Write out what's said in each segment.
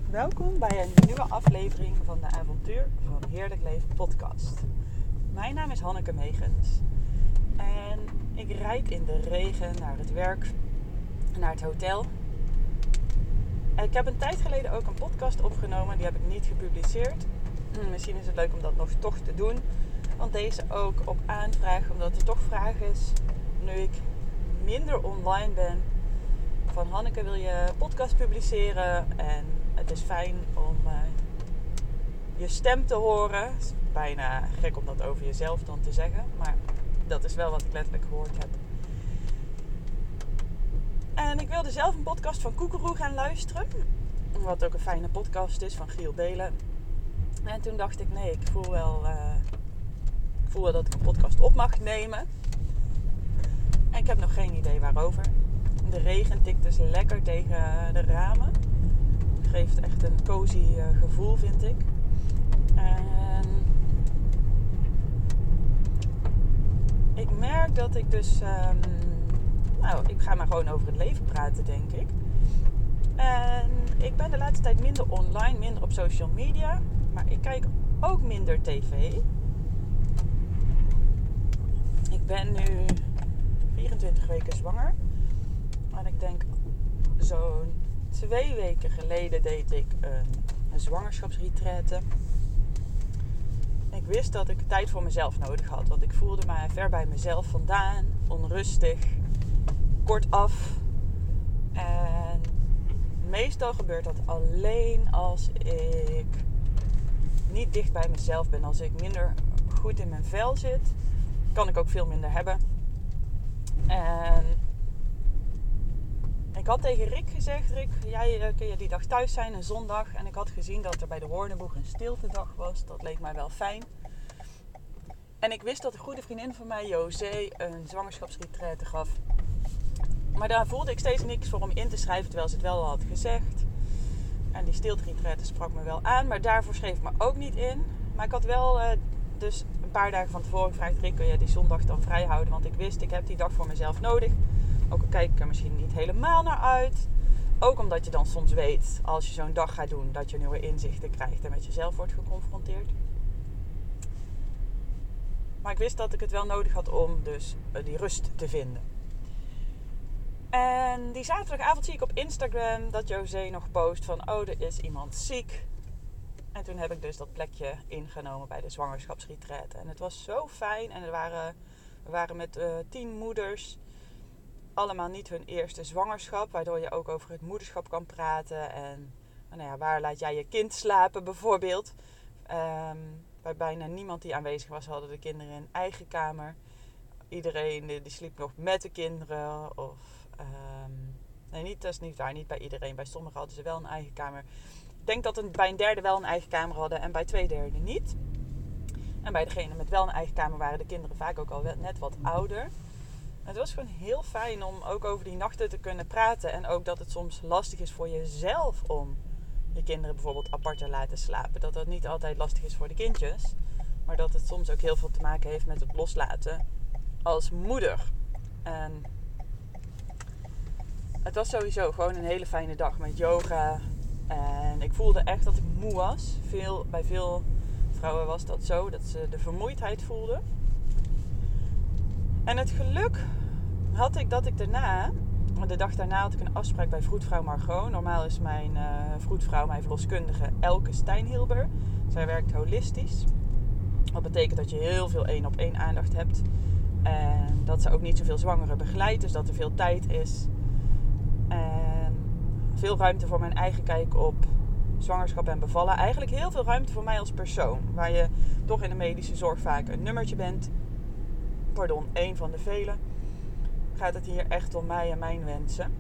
Welkom bij een nieuwe aflevering van de Avontuur van Heerlijk Leven podcast. Mijn naam is Hanneke Megens en ik rijd in de regen naar het werk, naar het hotel. Ik heb een tijd geleden ook een podcast opgenomen, die heb ik niet gepubliceerd. Misschien is het leuk om dat nog toch te doen, want deze ook op aanvraag, omdat er toch vraag is, nu ik minder online ben, van Hanneke, wil je podcast publiceren? En het is fijn om je stem te horen. Het is bijna gek om dat over jezelf dan te zeggen, maar dat is wel wat ik letterlijk gehoord heb. En ik wilde zelf een podcast van Koekeroe gaan luisteren, wat ook een fijne podcast is van Giel Belen. En toen dacht ik, nee, ik voel wel dat ik een podcast op mag nemen. En ik heb nog geen idee waarover. De regen tikt dus lekker tegen de ramen. Het geeft echt een cozy gevoel, vind ik. En ik merk dat ik dus... ik ga maar gewoon over het leven praten, denk ik. En ik ben de laatste tijd minder online, minder op social media. Maar ik kijk ook minder tv. Ik ben nu 24 weken zwanger. En ik denk zo'n 2 weken geleden deed ik een zwangerschapsretraite. Ik wist dat ik tijd voor mezelf nodig had. Want ik voelde mij ver bij mezelf vandaan. Onrustig. Kortaf. En meestal gebeurt dat alleen als ik niet dicht bij mezelf ben. Als ik minder goed in mijn vel zit, kan ik ook veel minder hebben. En ik had tegen Rick gezegd, Rick, kun je die dag thuis zijn, een zondag? En ik had gezien dat er bij de Hoornenboeg een stiltedag was. Dat leek mij wel fijn. En ik wist dat een goede vriendin van mij, José, een zwangerschapsretraite gaf. Maar daar voelde ik steeds niks voor om in te schrijven, terwijl ze het wel had gezegd. En die stilteretraite sprak me wel aan, maar daarvoor schreef ik me ook niet in. Maar ik had wel dus een paar dagen van tevoren gevraagd, Rick, kun je die zondag dan vrij houden? Want ik wist, ik heb die dag voor mezelf nodig. Ook al kijk ik er misschien niet helemaal naar uit. Ook omdat je dan soms weet, als je zo'n dag gaat doen, dat je nieuwe inzichten krijgt en met jezelf wordt geconfronteerd. Maar ik wist dat ik het wel nodig had om dus die rust te vinden. En die zaterdagavond zie ik op Instagram dat José nog post van, er is iemand ziek. En toen heb ik dus dat plekje ingenomen bij de zwangerschapsretraite. En het was zo fijn. En we waren met 10 moeders. Allemaal niet hun eerste zwangerschap. Waardoor je ook over het moederschap kan praten. En waar laat jij je kind slapen bijvoorbeeld. Bij bijna niemand die aanwezig was, hadden de kinderen een eigen kamer. Iedereen die sliep nog met de kinderen. Dat is niet waar. Niet bij iedereen. Bij sommigen hadden ze wel een eigen kamer. Ik denk dat bij een derde wel een eigen kamer hadden en bij 2/3 niet. En bij degene met wel een eigen kamer waren de kinderen vaak ook al net wat ouder. Het was gewoon heel fijn om ook over die nachten te kunnen praten. En ook dat het soms lastig is voor jezelf om je kinderen bijvoorbeeld apart te laten slapen. Dat niet altijd lastig is voor de kindjes. Maar dat het soms ook heel veel te maken heeft met het loslaten als moeder. En het was sowieso gewoon een hele fijne dag met yoga. En ik voelde echt dat ik moe was. Bij veel vrouwen was dat zo, dat ze de vermoeidheid voelden. En het geluk had ik dat ik de dag daarna had ik een afspraak bij vroedvrouw Margot. Normaal is mijn vroedvrouw, mijn verloskundige, Elke Steinhilber. Zij werkt holistisch. Dat betekent dat je heel veel 1-op-1 aandacht hebt. En dat ze ook niet zoveel zwangeren begeleidt, dus dat er veel tijd is. En veel ruimte voor mijn eigen kijk op zwangerschap en bevallen. Eigenlijk heel veel ruimte voor mij als persoon. Waar je toch in de medische zorg vaak een nummertje bent. Één van de vele. Gaat het hier echt om mij en mijn wensen.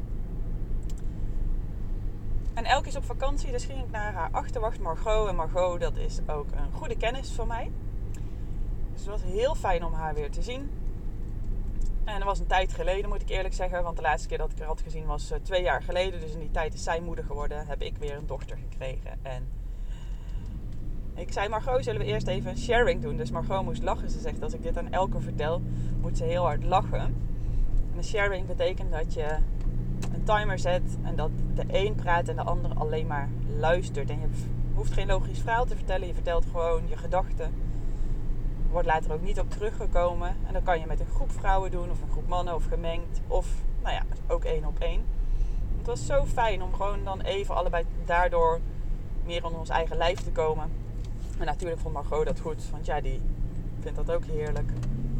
En Elke is op vakantie, dus ging ik naar haar achterwacht Margot. En Margot, dat is ook een goede kennis van mij. Dus het was heel fijn om haar weer te zien. En dat was een tijd geleden, moet ik eerlijk zeggen. Want de laatste keer dat ik haar had gezien was 2 jaar geleden. Dus in die tijd is zij moeder geworden. Heb ik weer een dochter gekregen. En ik zei, Margot, zullen we eerst even een sharing doen? Dus Margot moest lachen. Ze zegt, als ik dit aan Elke vertel, moet ze heel hard lachen. En een sharing betekent dat je een timer zet. En dat de een praat en de ander alleen maar luistert. En je hoeft geen logisch verhaal te vertellen. Je vertelt gewoon je gedachten. Wordt later ook niet op teruggekomen. En dat kan je met een groep vrouwen doen. Of een groep mannen. Of gemengd. Of ook 1 op 1. Het was zo fijn om gewoon dan even allebei daardoor meer in ons eigen lijf te komen. En natuurlijk vond Margot dat goed. Want ja, die vindt dat ook heerlijk.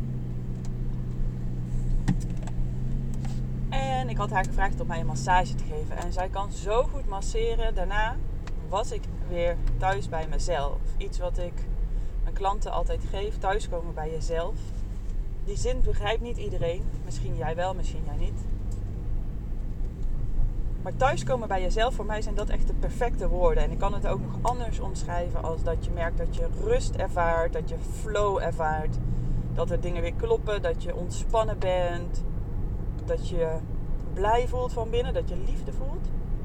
En ik had haar gevraagd om mij een massage te geven. En zij kan zo goed masseren. Daarna was ik weer thuis bij mezelf. Iets wat ik mijn klanten altijd geef. Thuiskomen bij jezelf. Die zin begrijpt niet iedereen. Misschien jij wel, misschien jij niet. Maar thuiskomen bij jezelf, voor mij zijn dat echt de perfecte woorden. En ik kan het ook nog anders omschrijven als dat je merkt dat je rust ervaart. Dat je flow ervaart. Dat er dingen weer kloppen. Dat je ontspannen bent. Dat je blij voelt van binnen. Dat je liefde voelt.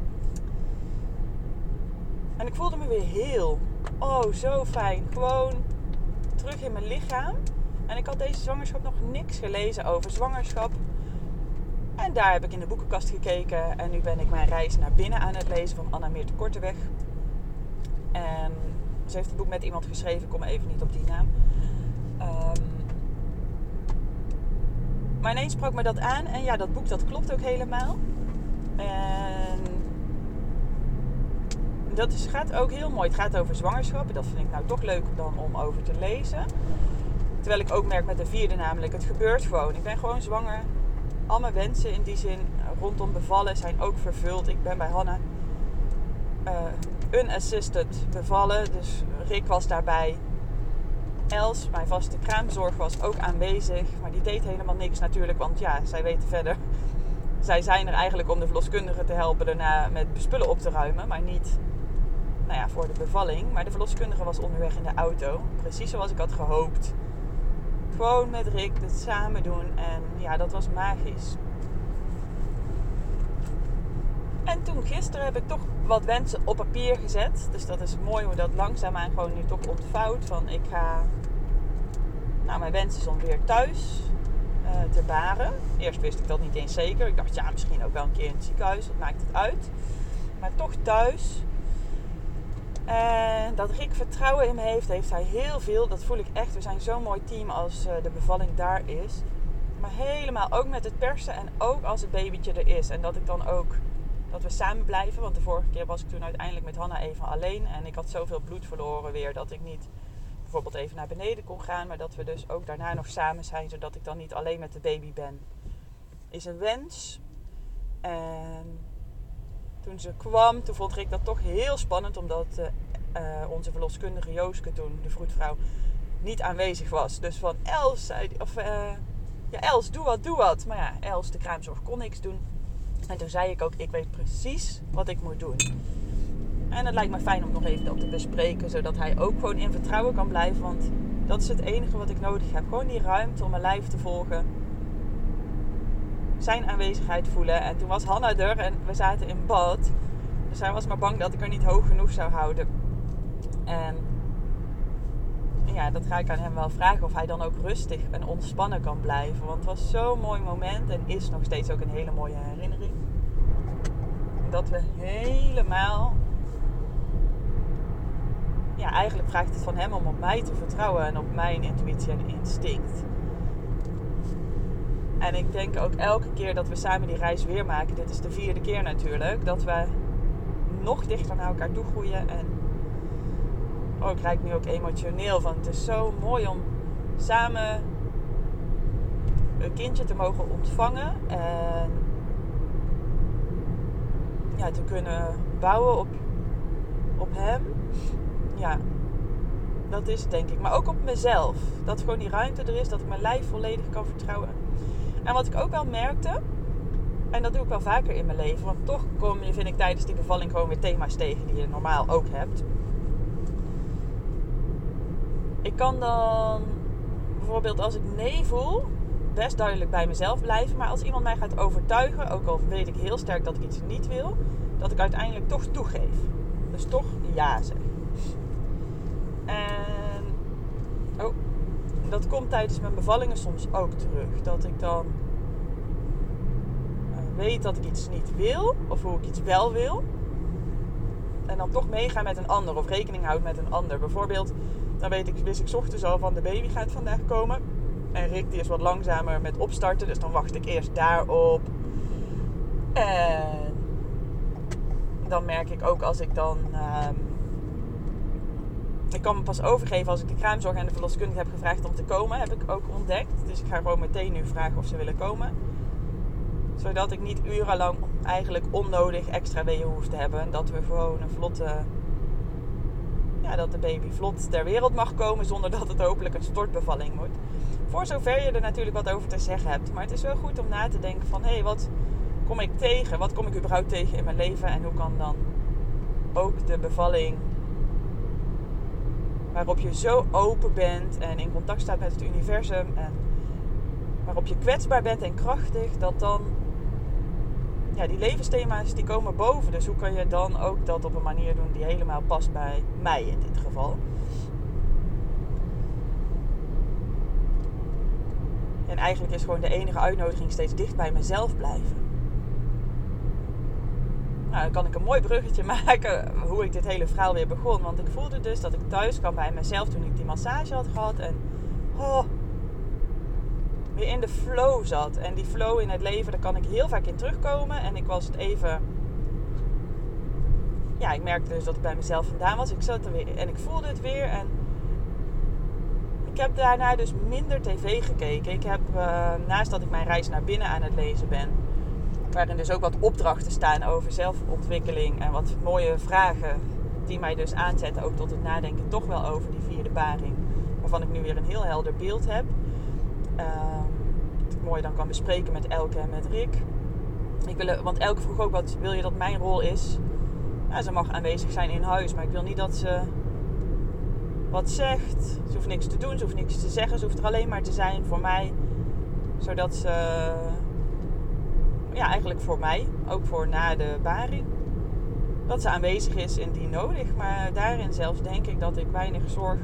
En ik voelde me weer heel. Oh, zo fijn. Gewoon terug in mijn lichaam. En ik had deze zwangerschap nog niks gelezen over zwangerschap. En daar heb ik in de boekenkast gekeken. En nu ben ik mijn reis naar binnen aan het lezen van Anna Meerte Korteweg. En ze heeft het boek met iemand geschreven. Ik kom even niet op die naam. Maar ineens sprak me dat aan. En ja, dat boek dat klopt ook helemaal. En dat gaat ook heel mooi. Het gaat over zwangerschap. Dat vind ik nou toch leuk dan om over te lezen. Terwijl ik ook merk met de 4e namelijk. Het gebeurt gewoon. Ik ben gewoon zwanger. Al mijn wensen in die zin rondom bevallen zijn ook vervuld. Ik ben bij Hanna unassisted bevallen. Dus Rick was daarbij. Els, mijn vaste kraamzorg, was ook aanwezig. Maar die deed helemaal niks natuurlijk. Want ja, zij weten verder. Zij zijn er eigenlijk om de verloskundige te helpen daarna met spullen op te ruimen. Maar niet voor de bevalling. Maar de verloskundige was onderweg in de auto. Precies zoals ik had gehoopt. Gewoon met Rick het samen doen. En ja, dat was magisch. En toen gisteren heb ik toch wat wensen op papier gezet. Dus dat is mooi hoe dat langzaamaan gewoon nu toch ontvouwt. Van ik ga... mijn wens is om weer thuis te baren. Eerst wist ik dat niet eens zeker. Ik dacht misschien ook wel een keer in het ziekenhuis. Wat maakt het uit? Maar toch thuis. En dat Rick vertrouwen in me heeft hij heel veel. Dat voel ik echt. We zijn zo'n mooi team als de bevalling daar is. Maar helemaal ook met het persen en ook als het babytje er is. En dat ik dan ook, dat we samen blijven. Want de vorige keer was ik toen uiteindelijk met Hanna even alleen. En ik had zoveel bloed verloren weer dat ik niet bijvoorbeeld even naar beneden kon gaan. Maar dat we dus ook daarna nog samen zijn. Zodat ik dan niet alleen met de baby ben. Is een wens. En toen ze kwam, toen vond ik dat toch heel spannend. Omdat onze verloskundige Jooske toen, de vroedvrouw, niet aanwezig was. Dus van Els, Els, doe wat. Maar ja, Els, de kraamzorg, kon niks doen. En toen zei ik ook, ik weet precies wat ik moet doen. En het lijkt me fijn om nog even dat te bespreken. Zodat hij ook gewoon in vertrouwen kan blijven. Want dat is het enige wat ik nodig heb. Gewoon die ruimte om mijn lijf te volgen. Zijn aanwezigheid voelen. En toen was Hanna er en we zaten in bad. Dus hij was maar bang dat ik er niet hoog genoeg zou houden. En ja, dat ga ik aan hem wel vragen. Of hij dan ook rustig en ontspannen kan blijven. Want het was zo'n mooi moment. En is nog steeds ook een hele mooie herinnering. Dat we helemaal... Ja, eigenlijk vraagt het van hem om op mij te vertrouwen. En op mijn intuïtie en instinct. En ik denk ook elke keer dat we samen die reis weer maken. Dit is de 4e keer natuurlijk. Dat we nog dichter naar elkaar toe groeien. En ik raak nu ook emotioneel van. Het is zo mooi om samen een kindje te mogen ontvangen. En ja, te kunnen bouwen op hem. Ja, dat is het denk ik. Maar ook op mezelf. Dat gewoon die ruimte er is. Dat ik mijn lijf volledig kan vertrouwen. En wat ik ook wel merkte. En dat doe ik wel vaker in mijn leven. Want toch vind ik tijdens die bevalling gewoon weer thema's tegen die je normaal ook hebt. Ik kan dan bijvoorbeeld als ik nee voel, best duidelijk bij mezelf blijven. Maar als iemand mij gaat overtuigen, ook al weet ik heel sterk dat ik iets niet wil, dat ik uiteindelijk toch toegeef. Dus toch ja zeg. En dat komt tijdens mijn bevallingen soms ook terug. Dat ik dan weet dat ik iets niet wil, of hoe ik iets wel wil. en dan toch meegaan met een ander of rekening houdt met een ander. Bijvoorbeeld, dan wist ik 's ochtends al van de baby gaat vandaag komen. En Rick die is wat langzamer met opstarten, dus dan wacht ik eerst daarop. En dan merk ik ook als ik dan... ik kan me pas overgeven als ik de kraamzorg en de verloskundige heb gevraagd om te komen, heb ik ook ontdekt. Dus ik ga gewoon meteen nu vragen of ze willen komen. Zodat ik niet urenlang eigenlijk onnodig extra weeën hoef te hebben. En dat we gewoon een vlotte... Ja, dat de baby vlot ter wereld mag komen zonder dat het hopelijk een stortbevalling wordt. Voor zover je er natuurlijk wat over te zeggen hebt. Maar het is wel goed om na te denken van... Hé, wat kom ik tegen? Wat kom ik überhaupt tegen in mijn leven? En hoe kan dan ook de bevalling... waarop je zo open bent en in contact staat met het universum... en waarop je kwetsbaar bent en krachtig... dat dan... Ja, die levensthema's die komen boven. Dus hoe kan je dan ook dat op een manier doen die helemaal past bij mij in dit geval? En eigenlijk is gewoon de enige uitnodiging steeds dicht bij mezelf blijven. Nou, dan kan ik een mooi bruggetje maken hoe ik dit hele verhaal weer begon. Want ik voelde dus dat ik thuis kwam bij mezelf toen ik die massage had gehad. En weer in de flow zat. En die flow in het leven, daar kan ik heel vaak in terugkomen. En ik was het even... Ja, ik merkte dus dat ik bij mezelf vandaan was. Ik zat er weer en ik voelde het weer. En ik heb daarna dus minder tv gekeken. Ik heb, naast dat ik mijn reis naar binnen aan het lezen ben... waarin dus ook wat opdrachten staan over zelfontwikkeling... en wat mooie vragen die mij dus aanzetten... ook tot het nadenken toch wel over die 4e baring... waarvan ik nu weer een heel helder beeld heb... dat ik mooi dan kan bespreken met Elke en met Rick. Want Elke vroeg ook, wat wil je dat mijn rol is? Ja, ze mag aanwezig zijn in huis, maar ik wil niet dat ze wat zegt. Ze hoeft niks te doen, ze hoeft niks te zeggen. Ze hoeft er alleen maar te zijn voor mij. Zodat ze, ja, eigenlijk voor mij, ook voor na de baring, dat ze aanwezig is indien nodig. Maar daarin zelfs denk ik dat ik weinig zorg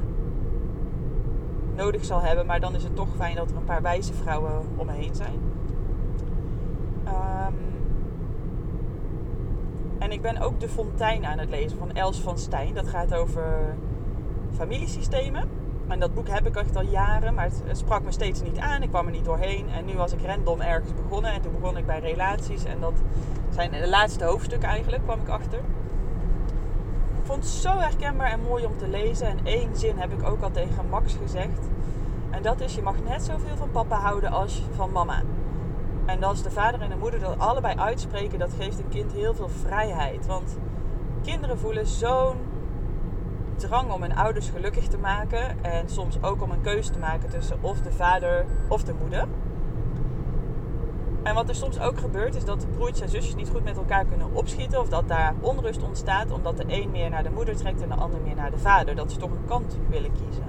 nodig zal hebben. Maar dan is het toch fijn dat er een paar wijze vrouwen om me heen zijn. En ik ben ook De Fontein aan het lezen van Els van Stijn. Dat gaat over familiesystemen. En dat boek heb ik echt al jaren, maar het sprak me steeds niet aan. Ik kwam er niet doorheen. En nu was ik random ergens begonnen. En toen begon ik bij relaties. En dat zijn de laatste hoofdstukken eigenlijk, kwam ik achter. Ik vond het zo herkenbaar en mooi om te lezen. En 1 zin heb ik ook al tegen Max gezegd. En dat is, je mag net zoveel van papa houden als van mama. En als de vader en de moeder dat allebei uitspreken, dat geeft een kind heel veel vrijheid. Want kinderen voelen zo'n drang om hun ouders gelukkig te maken. En soms ook om een keuze te maken tussen of de vader of de moeder. En wat er soms ook gebeurt, is dat de broertjes en zusjes niet goed met elkaar kunnen opschieten. Of dat daar onrust ontstaat, omdat de een meer naar de moeder trekt en de ander meer naar de vader. Dat ze toch een kant willen kiezen.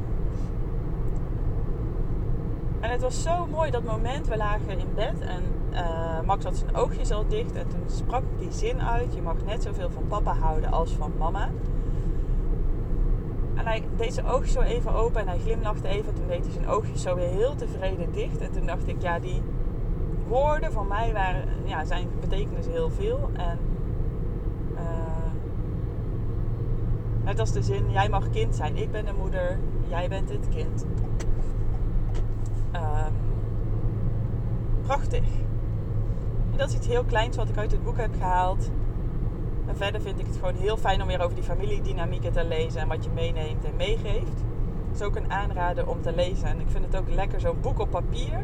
En het was zo mooi dat moment, we lagen in bed en Max had zijn oogjes al dicht. En toen sprak ik die zin uit, je mag net zoveel van papa houden als van mama. En hij deed zijn oogjes zo even open en hij glimlachte even. Toen deed hij zijn oogjes zo weer heel tevreden dicht. En toen dacht ik, ja, die woorden van mij zijn betekenis heel veel. En net als de zin, jij mag kind zijn, ik ben de moeder, jij bent het kind. Prachtig. En dat is iets heel kleins wat ik uit het boek heb gehaald. En verder vind ik het gewoon heel fijn om weer over die familiedynamieken te lezen en wat je meeneemt en meegeeft. Het is ook een aanrader om te lezen. En ik vind het ook lekker, zo'n boek op papier.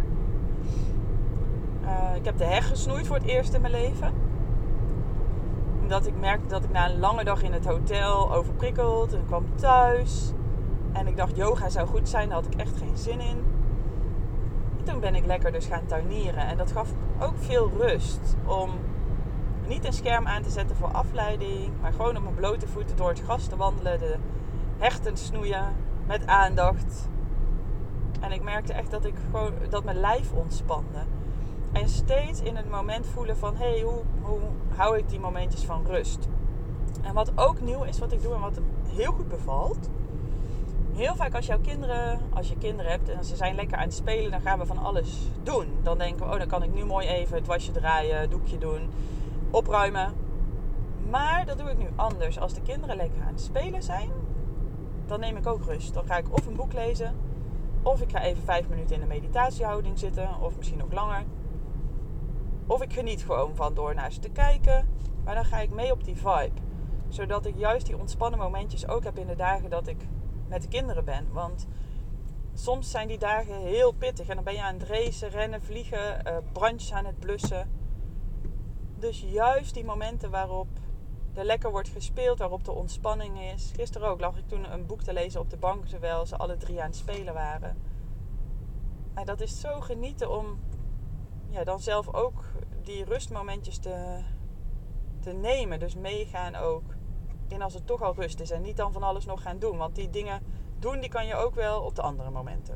Ik heb de heg gesnoeid voor het eerst in mijn leven. Omdat ik merkte dat ik na een lange dag in het hotel overprikkeld. En ik kwam thuis. En ik dacht, yoga zou goed zijn. Daar had ik echt geen zin in. En toen ben ik lekker dus gaan tuinieren. En dat gaf ook veel rust. Om niet een scherm aan te zetten voor afleiding. Maar gewoon op mijn blote voeten door het gras te wandelen. De hechten snoeien. Met aandacht. En ik merkte echt dat mijn lijf ontspande. En steeds in het moment voelen van... Hé, hoe hou ik die momentjes van rust? En wat ook nieuw is wat ik doe en wat heel goed bevalt... Heel vaak als je kinderen hebt en ze zijn lekker aan het spelen... dan gaan we van alles doen. Dan denken we, dan kan ik nu mooi even het wasje draaien, doekje doen, opruimen. Maar dat doe ik nu anders. Als de kinderen lekker aan het spelen zijn, dan neem ik ook rust. Dan ga ik of een boek lezen, of ik ga even 5 minuten in de meditatiehouding zitten, of misschien nog langer. Of ik geniet gewoon van door naar ze te kijken. Maar dan ga ik mee op die vibe. Zodat ik juist die ontspannen momentjes ook heb in de dagen dat ik met de kinderen ben. Want soms zijn die dagen heel pittig. En dan ben je aan het racen, rennen, vliegen, brandjes aan het blussen. Dus juist die momenten waarop er lekker wordt gespeeld, waarop de ontspanning is. Gisteren ook lag ik toen een boek te lezen op de bank, terwijl ze alle 3 aan het spelen waren. En dat is zo genieten om dan zelf ook die rustmomentjes te nemen. Dus meegaan ook in als het toch al rust is. En niet dan van alles nog gaan doen. Want die dingen doen, die kan je ook wel op de andere momenten.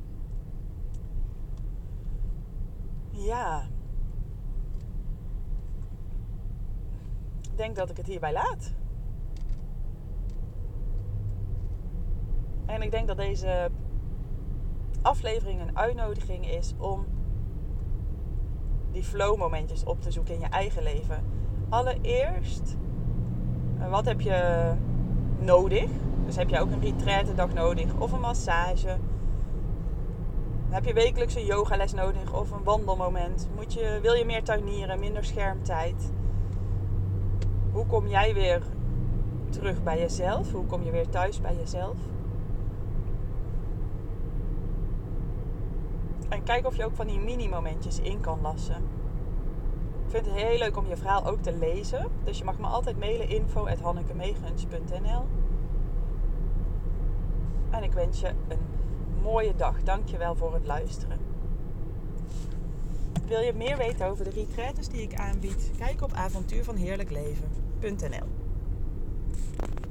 Ja. Ik denk dat ik het hierbij laat. En ik denk dat deze aflevering een uitnodiging is om die flow momentjes op te zoeken in je eigen leven. Allereerst, wat heb je nodig? Dus heb je ook een retraitedag nodig of een massage? Heb je wekelijks een yogales nodig of een wandelmoment? Wil je meer tuinieren, minder schermtijd? Hoe kom jij weer terug bij jezelf? Hoe kom je weer thuis bij jezelf? En kijk of je ook van die mini-momentjes in kan lassen. Ik vind het heel leuk om je verhaal ook te lezen. Dus je mag me altijd mailen info@hannekemegens.nl. En ik wens je een mooie dag. Dank je wel voor het luisteren. Wil je meer weten over de retraites die ik aanbied? Kijk op avontuurvanheerlijkleven.nl.